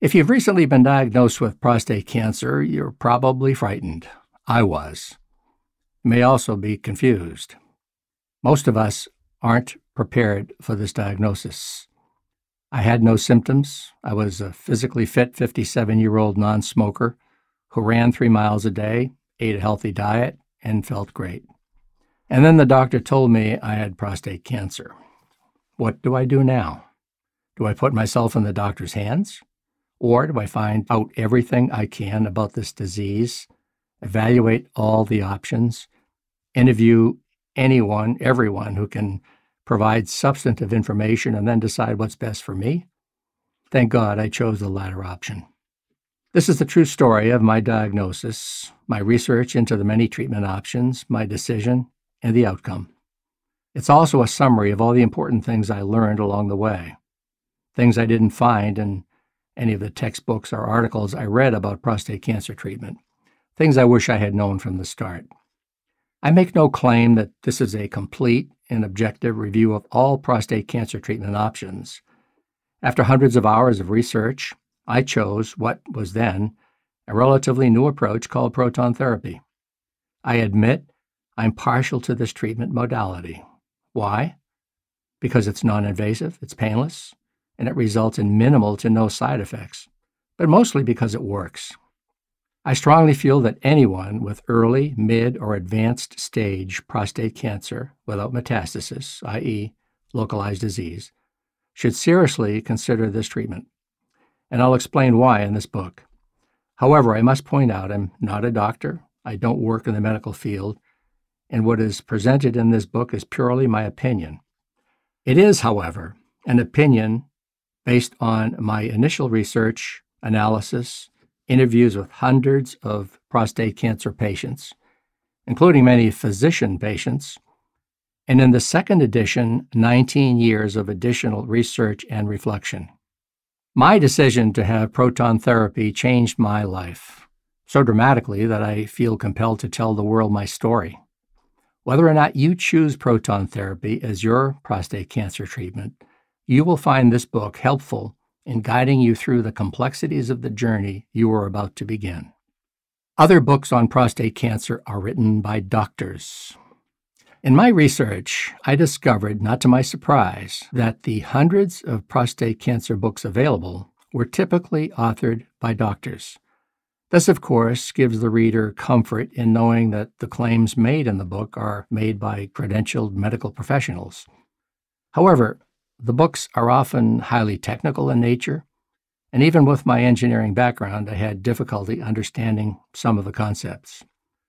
If you've recently been diagnosed with prostate cancer, you're probably frightened. I was. You may also be confused. Most of us aren't prepared for this diagnosis. I had no symptoms. I was a physically fit 57-year-old non-smoker who ran 3 miles a day, ate a healthy diet, and felt great. And then the doctor told me I had prostate cancer. What do I do now? Do I put myself in the doctor's hands? Or do I find out everything I can about this disease, evaluate all the options, interview everyone who can provide substantive information, and then decide what's best for me? Thank God I chose the latter option. This is the true story of my diagnosis, my research into the many treatment options, my decision, and the outcome. It's also a summary of all the important things I learned along the way, things I didn't find in any of the textbooks or articles I read about prostate cancer treatment, things I wish I had known from the start. I make no claim that this is a complete and objective review of all prostate cancer treatment options. After hundreds of hours of research, I chose what was then a relatively new approach called proton therapy. I admit I'm partial to this treatment modality. Why? Because it's non-invasive, it's painless, and it results in minimal to no side effects, but mostly because it works. I strongly feel that anyone with early, mid, or advanced stage prostate cancer without metastasis, i.e., localized disease, should seriously consider this treatment. And I'll explain why in this book. However, I must point out I'm not a doctor, I don't work in the medical field, and what is presented in this book is purely my opinion. It is, however, an opinion based on my initial research, analysis, interviews with hundreds of prostate cancer patients, including many physician patients, and in the second edition, 19 years of additional research and reflection. My decision to have proton therapy changed my life, so dramatically that I feel compelled to tell the world my story. Whether or not you choose proton therapy as your prostate cancer treatment, you will find this book helpful in guiding you through the complexities of the journey you are about to begin. Other books on prostate cancer are written by doctors. In my research, I discovered, not to my surprise, that the hundreds of prostate cancer books available were typically authored by doctors. This, of course, gives the reader comfort in knowing that the claims made in the book are made by credentialed medical professionals. However, the books are often highly technical in nature, and even with my engineering background, I had difficulty understanding some of the concepts.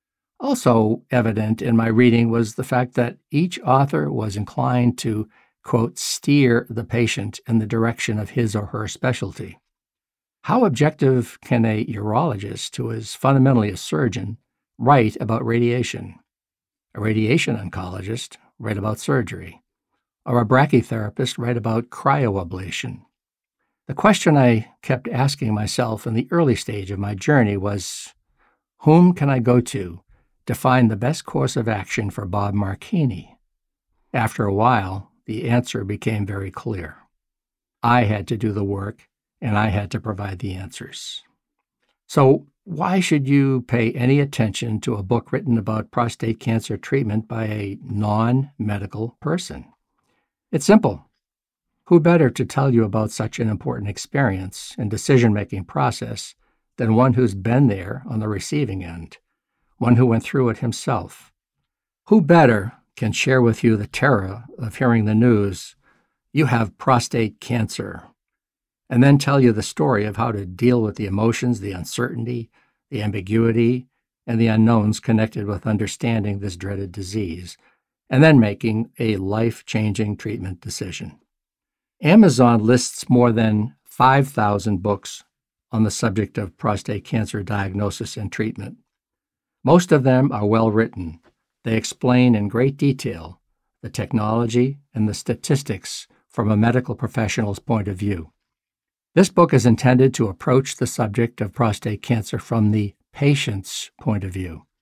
Also evident in my reading was the fact that each author was inclined to, quote, steer the patient in the direction of his or her specialty. How objective can a urologist, who is fundamentally a surgeon, write about radiation? A radiation oncologist write about surgery? Or a brachytherapist write about cryoablation? The question I kept asking myself in the early stage of my journey was, whom can I go to find the best course of action for Bob Marchini? After a while, the answer became very clear. I had to do the work, and I had to provide the answers. So why should you pay any attention to a book written about prostate cancer treatment by a non-medical person? It's simple. Who better to tell you about such an important experience and decision-making process than one who's been there on the receiving end, one who went through it himself? Who better can share with you the terror of hearing the news, you have prostate cancer, and then tell you the story of how to deal with the emotions, the uncertainty, the ambiguity, and the unknowns connected with understanding this dreaded disease, and then making a life-changing treatment decision. Amazon lists more than 5,000 books on the subject of prostate cancer diagnosis and treatment. Most of them are well written. They explain in great detail the technology and the statistics from a medical professional's point of view. This book is intended to approach the subject of prostate cancer from the patient's point of view.